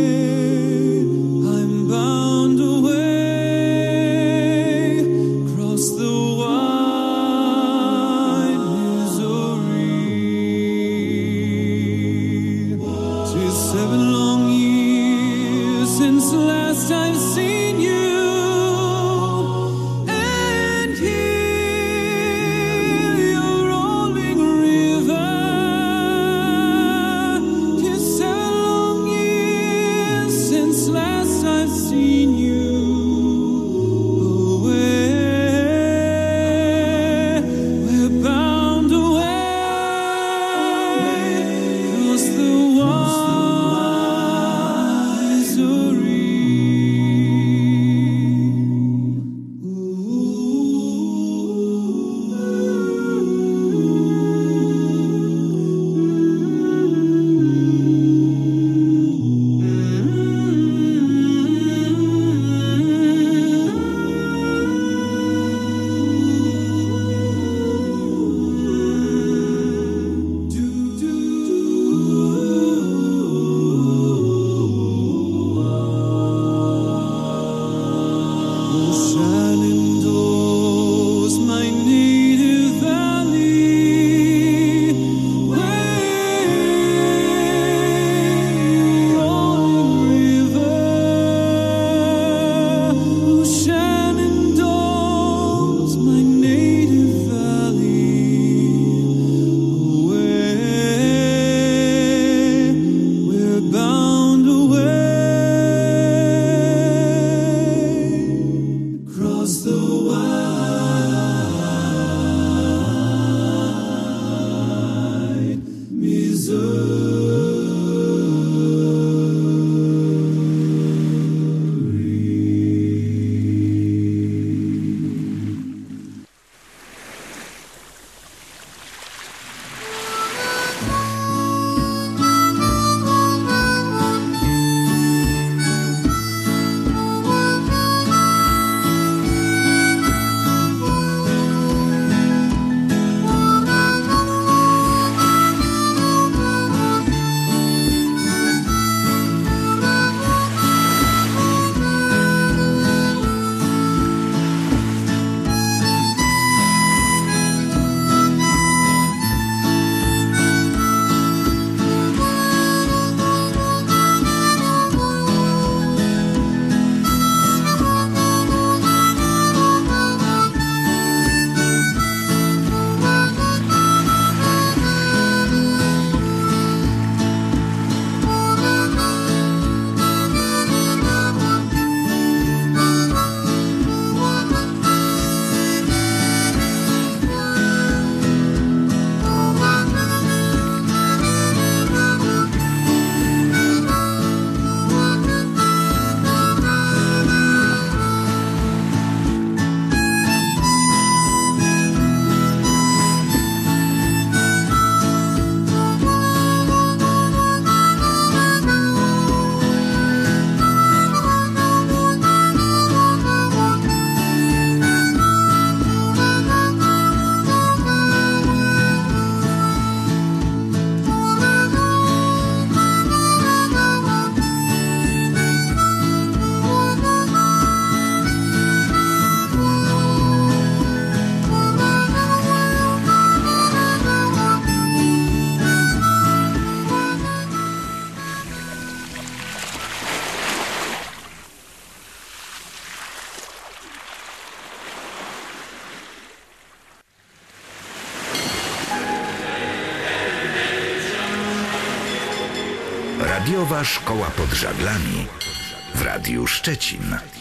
Radiowa Szkoła pod Żaglami w Radiu Szczecin.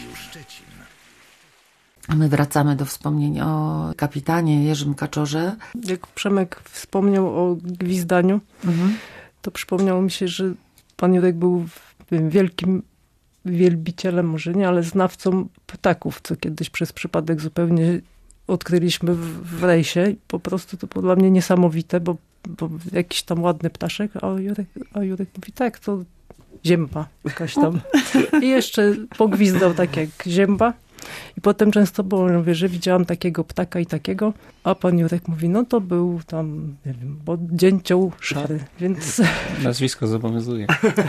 A my wracamy do wspomnień o kapitanie Jerzym Kaczorze. Jak Przemek wspomniał o gwizdaniu, mhm. to przypomniało mi się, że pan Jurek był wielkim wielbicielem, może nie, ale znawcą ptaków, co kiedyś przez przypadek zupełnie odkryliśmy w, w rejsie. I po prostu to było dla mnie niesamowite, bo, bo jakiś tam ładny ptaszek, a Jurek, a Jurek mówi, tak, to zięba jakaś tam. I jeszcze pogwizdał tak jak zięba. I potem często było, mówię, że widziałam takiego ptaka i takiego, a pan Jurek mówi, no to był tam, nie wiem, bo dzięcioł szary, więc... Nazwisko zobowiązuje.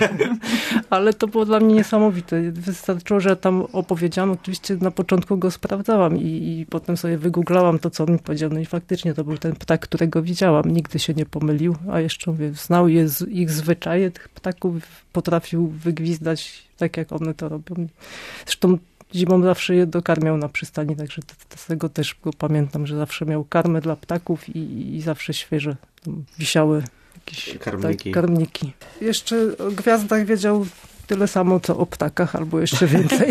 Ale to było dla mnie niesamowite. Wystarczyło, że tam opowiedziałam, oczywiście na początku go sprawdzałam i, i potem sobie wygooglałam to, co on mi powiedział. No i faktycznie to był ten ptak, którego widziałam. Nigdy się nie pomylił, a jeszcze mówię, znał je, ich zwyczaje tych ptaków, potrafił wygwizdać tak, jak one to robią. Zresztą zimą zawsze je dokarmiał na przystani, także z tego też go pamiętam, że zawsze miał karmę dla ptaków i, i zawsze świeże tam wisiały jakieś karmniki. Tak, karmniki. Jeszcze o gwiazdach wiedział tyle samo, co o ptakach, albo jeszcze więcej.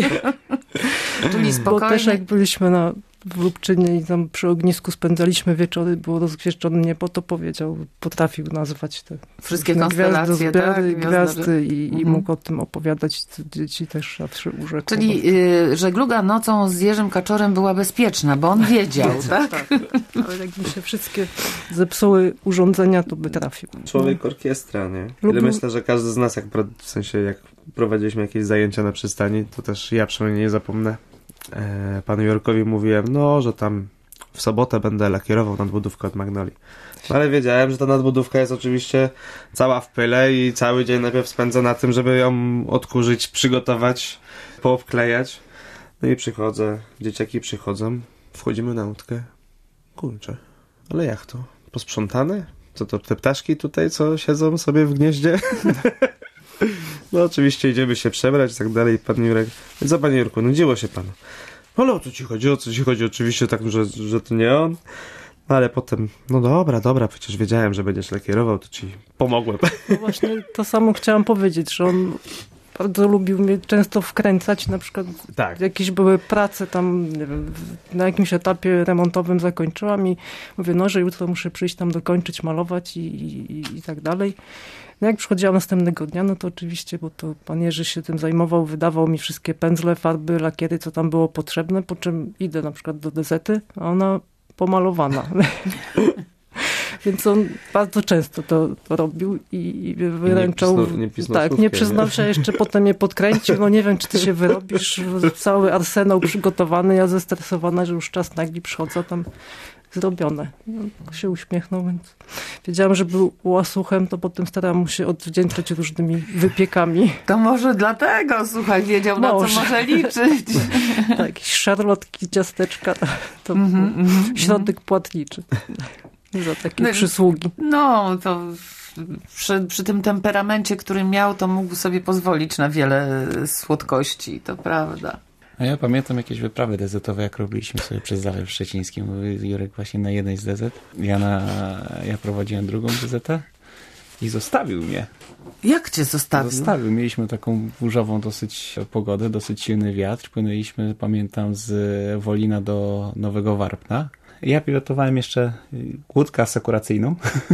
Czyli spokojnie. Bo też jak byliśmy na, w Lubczynie i tam przy ognisku spędzaliśmy wieczory, było rozgwieszczone niebo, to powiedział, potrafił nazwać te wszystkie gwiazdy, konstelacje, gwiazdy, tak? gwiazdy i, mhm. i mógł o tym opowiadać, co dzieci też zawsze urzekło. Czyli y, żegluga nocą z Jerzym Kaczorem była bezpieczna, bo on wiedział, tak? tak? Ale jakby się wszystkie zepsuły urządzenia, to by trafił. Człowiek orkiestra, nie? Lubił... Myślę, że każdy z nas, jak w sensie jak prowadziliśmy jakieś zajęcia na przystani, to też ja przynajmniej nie zapomnę. E, panu Jurkowi mówiłem, no, że tam w sobotę będę lakierował nadbudówkę od Magnolii. No, ale wiedziałem, że ta nadbudówka jest oczywiście cała w pyle i cały dzień najpierw spędzę na tym, żeby ją odkurzyć, przygotować, poobklejać. No i przychodzę, dzieciaki przychodzą, wchodzimy na łódkę. Kurczę, ale jak to? Posprzątane? Co to, te ptaszki tutaj, co siedzą sobie w gnieździe? No oczywiście idziemy się przebrać i tak dalej. Pan Jurek, co panie Jurku, nudziło się panu? Ale o co ci chodzi? O co ci chodzi? Oczywiście tak, że, że to nie on. No ale potem, no dobra, dobra, przecież wiedziałem, że będziesz lakierował, to ci pomogłem. No właśnie to samo chciałam powiedzieć, że on bardzo lubił mnie często wkręcać, na przykład tak. Jakieś były prace tam, nie wiem, na jakimś etapie remontowym zakończyłam i mówię, no, że jutro muszę przyjść tam dokończyć, malować i, i, i tak dalej. No jak przychodziłam następnego dnia, no to oczywiście, bo to pan Jerzy się tym zajmował, wydawał mi wszystkie pędzle, farby, lakiery, co tam było potrzebne, po czym idę na przykład do dezety, a ona pomalowana. Więc on bardzo często to, to robił i wyręczał. Nie, nie pisnął, tak, nie przyznał się, jeszcze potem mnie podkręcił. No nie wiem, czy ty się wyrobisz. Cały arsenał przygotowany, ja zestresowana, że już czas nagli przychodzę, tam zrobione. No, się uśmiechnął, więc wiedziałam, że był łasuchem, to potem starałam mu się odwdzięczać różnymi wypiekami. To może dlatego, słuchaj, wiedział, na może. co może liczyć. Tak, jakieś szarlotki, ciasteczka, to, to mm-hmm, mm-hmm. środek płatniczy. Za takie no, przysługi. No, to przy, przy tym temperamencie, który miał, to mógł sobie pozwolić na wiele słodkości, to prawda. A ja pamiętam jakieś wyprawy dezetowe, jak robiliśmy sobie przez Zalew Szczeciński. Jurek właśnie na jednej z dezet. Ja, na, ja prowadziłem drugą dezetę i zostawił mnie. Jak cię zostawił? Zostawił. Mieliśmy taką burzową dosyć pogodę, dosyć silny wiatr. Płynęliśmy, pamiętam, z Wolina do Nowego Warpna. Ja pilotowałem jeszcze łódkę asekuracyjną,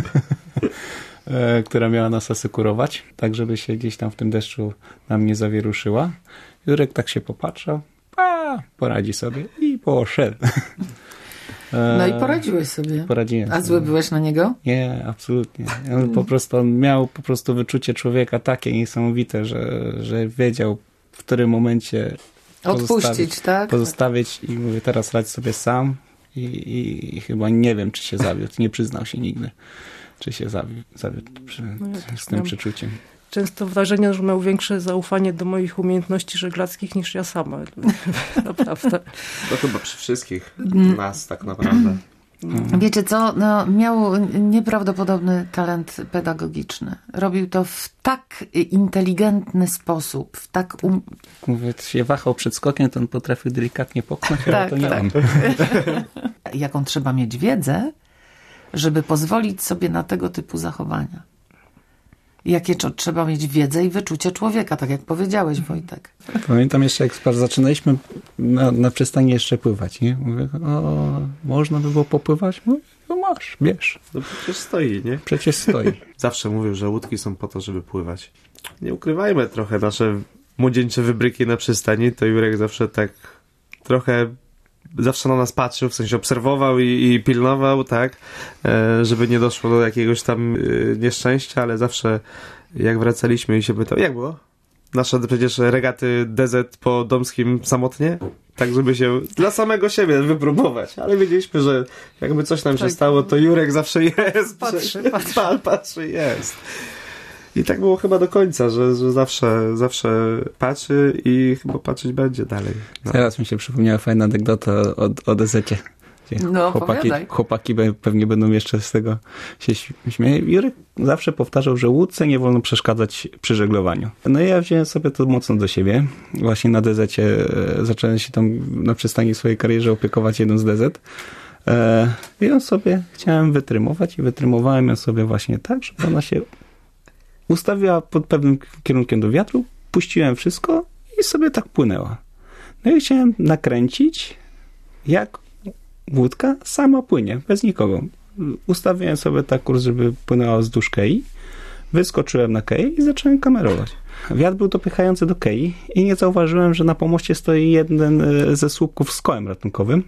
która miała nas asekurować, tak żeby się gdzieś tam w tym deszczu nam nie zawieruszyła. Jurek tak się popatrzył, a poradzi sobie i poszedł. No i poradziłeś sobie. Poradziłem A zły sobie. Byłeś na niego? Nie, absolutnie. On po prostu on miał po prostu wyczucie człowieka takie niesamowite, że, że wiedział, w którym momencie odpuścić, tak? Pozostawić i mówię, teraz radź sobie sam. I, i, I chyba nie wiem, czy się zawiódł. Nie przyznał się nigdy, czy się zawiódł, zawiódł przy, no ja z tym przeczuciem. Często wrażenie, że miał większe zaufanie do moich umiejętności żeglarskich niż ja sama. Naprawdę. To chyba przy wszystkich nas tak naprawdę. Wiecie co, no, miał nieprawdopodobny talent pedagogiczny. Robił to w tak inteligentny sposób, w tak... Um... Mówię, się wahał przed skokiem, to on potrafił delikatnie popchnąć, ale tak, to nie tak. on. Jaką trzeba mieć wiedzę, żeby pozwolić sobie na tego typu zachowania. Jakie to trzeba mieć wiedzę i wyczucie człowieka, tak jak powiedziałeś, Wojtek. Pamiętam jeszcze, jak zaczynaliśmy na, na przystani jeszcze pływać, nie? Mówię, o, można by było popływać? Mówię, no masz, bierz. No przecież stoi, nie? Przecież stoi. Zawsze mówią, że łódki są po to, żeby pływać. Nie ukrywajmy trochę nasze młodzieńcze wybryki na przystani, to Jurek zawsze tak trochę zawsze na nas patrzył, w sensie obserwował i, i pilnował, tak, e, żeby nie doszło do jakiegoś tam e, nieszczęścia, ale zawsze jak wracaliśmy i się pytał, jak było? Nasze przecież regaty D Z po Domskim samotnie? Tak, żeby się dla samego siebie wypróbować. Ale wiedzieliśmy, że jakby coś nam się tak stało, to Jurek zawsze jest. Patrzy, patrzy. Pan patrzy, jest. I tak było chyba do końca, że, że zawsze, zawsze patrzy i chyba patrzeć będzie dalej. No. Teraz mi się przypomniała fajna anegdota o, o D Z-cie. No, chłopaki, chłopaki pewnie będą jeszcze z tego się śmiać. Jurek zawsze powtarzał, że łódce nie wolno przeszkadzać przy żeglowaniu. No i ja wziąłem sobie to mocno do siebie. Właśnie na D Z-cie zacząłem się tam na przystani swojej karierze opiekować jedną z D Z. I ją sobie chciałem wytrymować i wytrymowałem ją sobie właśnie tak, żeby ona się ustawiła pod pewnym kierunkiem do wiatru, puściłem wszystko i sobie tak płynęła. No i chciałem nakręcić, jak łódka sama płynie, bez nikogo. Ustawiłem sobie tak kurs, żeby płynęła wzdłuż kei, wyskoczyłem na kei i zacząłem kamerować. Wiatr był dopychający do kei i nie zauważyłem, że na pomoście stoi jeden ze słupków z kołem ratunkowym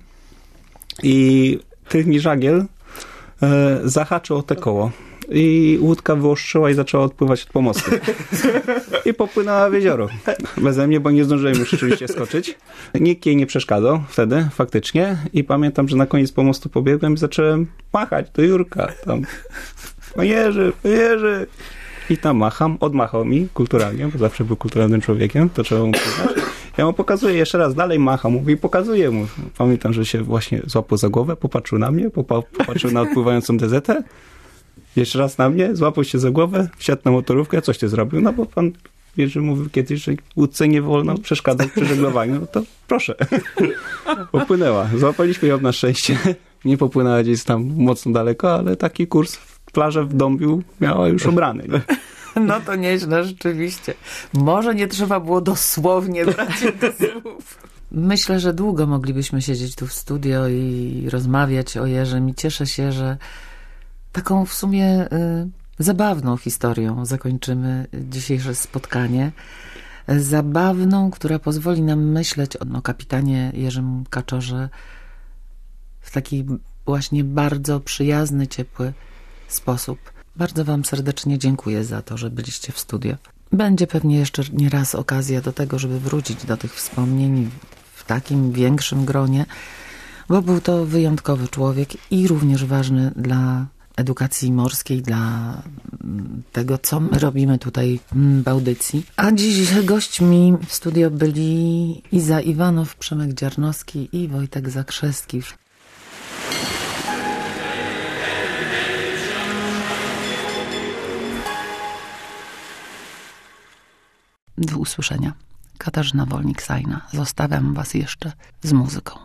i tylny żagiel e, zahaczył o te koło. I łódka wyostrzyła i zaczęła odpływać od pomostu. I popłynęła w jezioro. Beze mnie, bo nie zdążyłem już oczywiście skoczyć. Nikt jej nie przeszkadzał wtedy, faktycznie. I pamiętam, że na koniec pomostu pobiegłem i zacząłem machać do Jurka. Tam, no Jerzy, Jerzy. I tam macham, odmachał mi kulturalnie, bo zawsze był kulturalnym człowiekiem, to trzeba mu przyznać. Ja mu pokazuję jeszcze raz, dalej macham, mówię i pokazuję mu. Pamiętam, że się właśnie złapał za głowę, popatrzył na mnie, popatrzył na odpływającą D Z-tę. Jeszcze raz na mnie, złapał się za głowę, wsiadł na motorówkę, coś ty zrobił? No bo pan Jerzy mówił kiedyś, że łódce nie wolno przeszkadzać przy żeglowaniu, no to proszę. Popłynęła. Złapaliśmy ją na szczęście. Nie popłynęła gdzieś tam mocno daleko, ale taki kurs w plażę w Dąbiu miała już obrany. Nie? No to nieźle, rzeczywiście. Może nie trzeba było dosłownie brać do słów. Myślę, że długo moglibyśmy siedzieć tu w studio i rozmawiać o Jerzym i cieszę się, że taką w sumie y, zabawną historią zakończymy dzisiejsze spotkanie. Zabawną, która pozwoli nam myśleć o no, kapitanie Jerzym Kaczorze w taki właśnie bardzo przyjazny, ciepły sposób. Bardzo wam serdecznie dziękuję za to, że byliście w studio. Będzie pewnie jeszcze nie raz okazja do tego, żeby wrócić do tych wspomnień w takim większym gronie, bo był to wyjątkowy człowiek i również ważny dla edukacji morskiej, dla tego, co my robimy tutaj w audycji. A dziś gośćmi w studio byli Iza Iwanow, Przemek Dziarnowski i Wojtek Zakrzewski. Do usłyszenia. Katarzyna Wolnik-Sajna. Zostawiam was jeszcze z muzyką.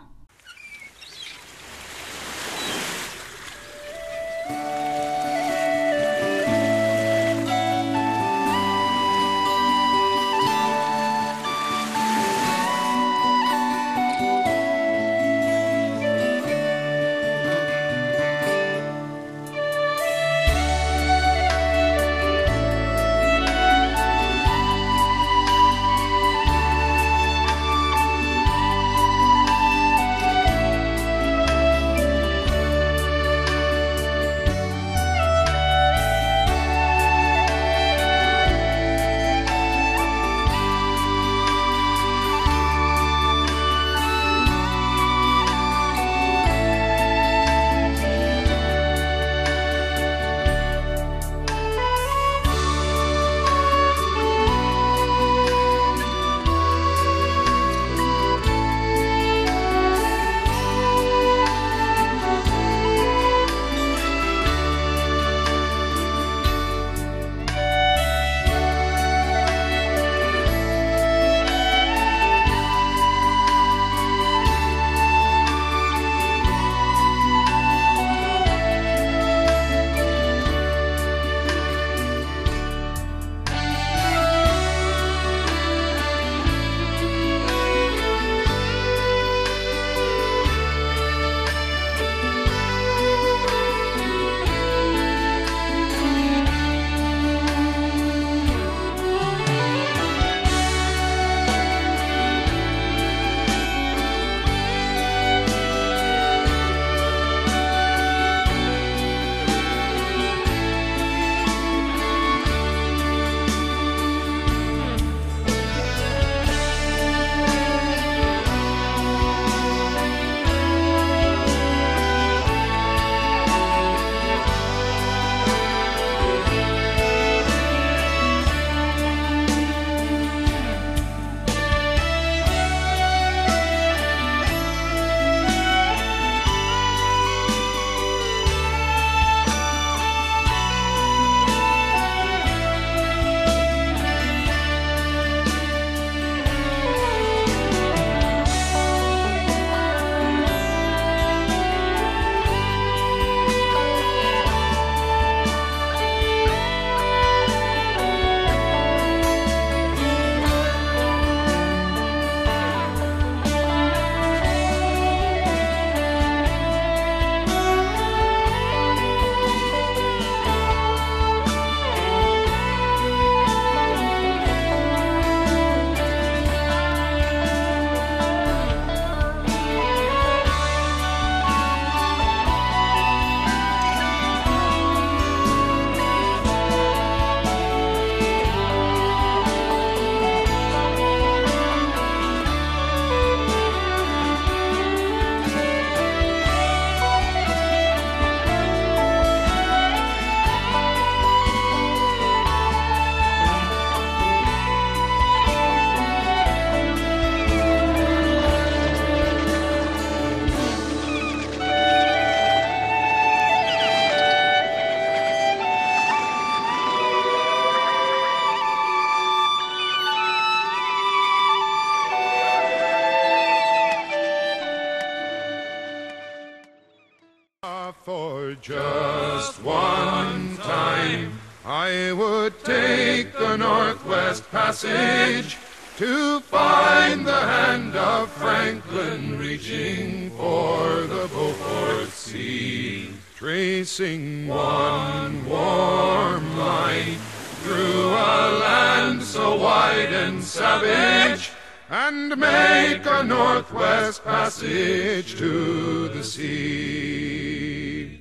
time, I would take the Northwest Passage to find the hand of Franklin reaching for the Beaufort Sea, tracing one warm line through a land so wide and savage, and make a Northwest Passage to the sea.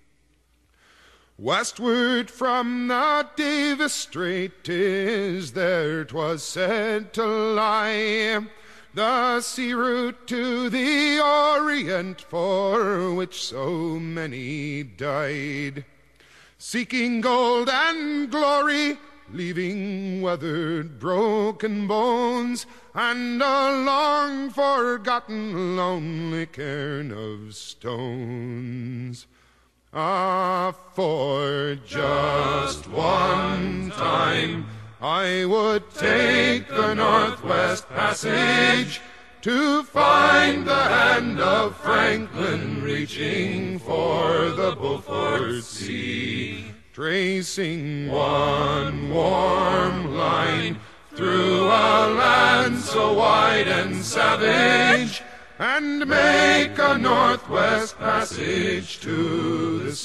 Westward from the Davis Strait, 'tis there 'twas said to lie, the sea route to the Orient for which so many died, seeking gold and glory, leaving weathered, broken bones, and a long-forgotten, lonely cairn of stones. Ah, for just one time I would take the Northwest Passage to find the hand of Franklin reaching for the Beaufort Sea, tracing one warm line through a land so wide and savage, and make a Northwest Passage to the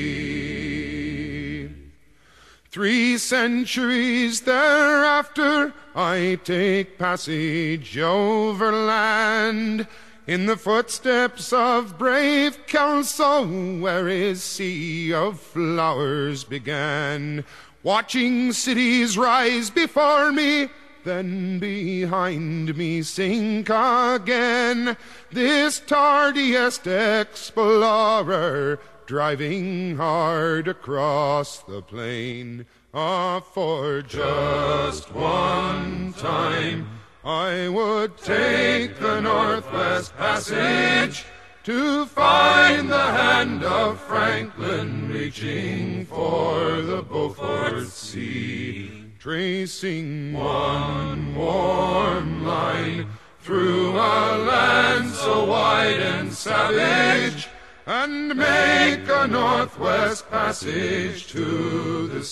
sea. Three centuries thereafter I take passage overland, in the footsteps of brave Kelso, where his sea of flowers began, watching cities rise before me, then behind me sink again. This tardiest explorer, driving hard across the plain. Ah, for just one time I would take the Northwest Passage to find the hand of Franklin reaching for the Beaufort Sea, tracing one warm line through a land so wide and savage, and make a Northwest Passage to the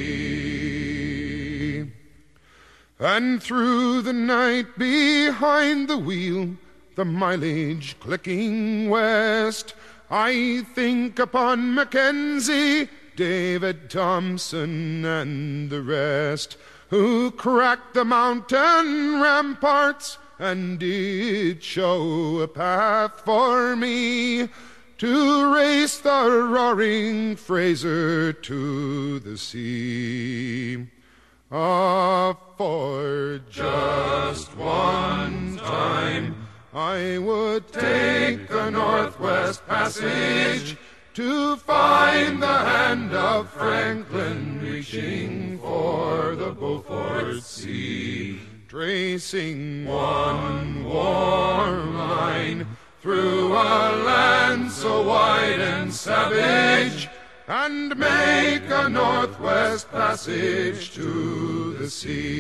sea. And through the night behind the wheel, the mileage clicking west, I think upon Mackenzie, David Thompson, and the rest, who cracked the mountain ramparts and did show a path for me to race the roaring Fraser to the sea. Ah, for just one time I would take the Northwest Passage to find the hand of Franklin reaching for the Beaufort Sea, tracing one warm line through a land so wide and savage, and make a Northwest Passage to the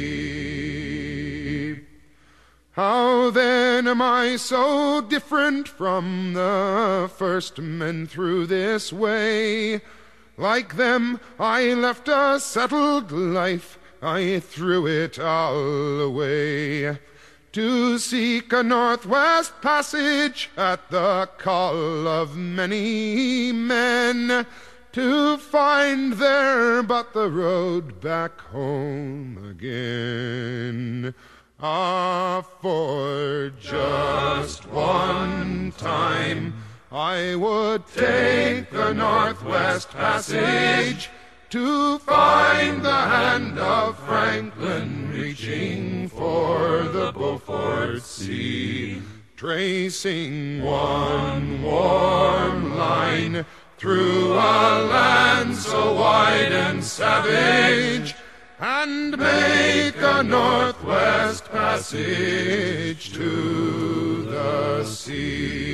sea. How then am I so different from the first men through this way? Like them, I left a settled life, I threw it all away, to seek a Northwest Passage at the call of many men, to find there but the road back home again. Ah, for just one time I would take the Northwest Passage to find the hand of Franklin reaching for the Beaufort Sea, tracing one warm line through a land so wide and savage, and make a Northwest Passage to the sea.